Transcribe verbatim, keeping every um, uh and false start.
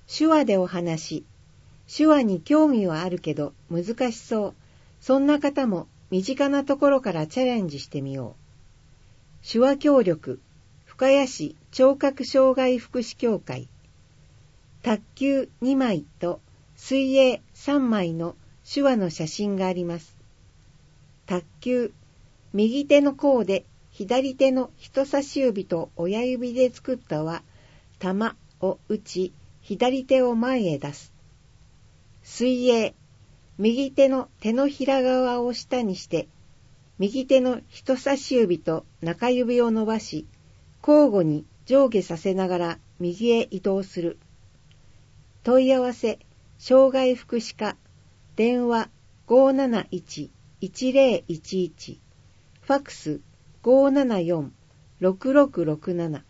手話でお話。手話に興味はあるけど難しそう。そんな方も身近なところからチャレンジしてみよう。手話協力、深谷市聴覚障害福祉協会。卓球にまいと水泳さんまいの手話の写真があります。卓球、右手の甲で左手の人差し指と親指で作った輪、玉を打ち、左手を前へ出す。水泳、右手の手のひら側を下にして、右手の人差し指と中指を伸ばし、交互に上下させながら右へ移動する。問い合わせ、障害福祉課、電話 ごーなないち いちぜろいちいち、ファックス ごーななよん ろくろくろくなな。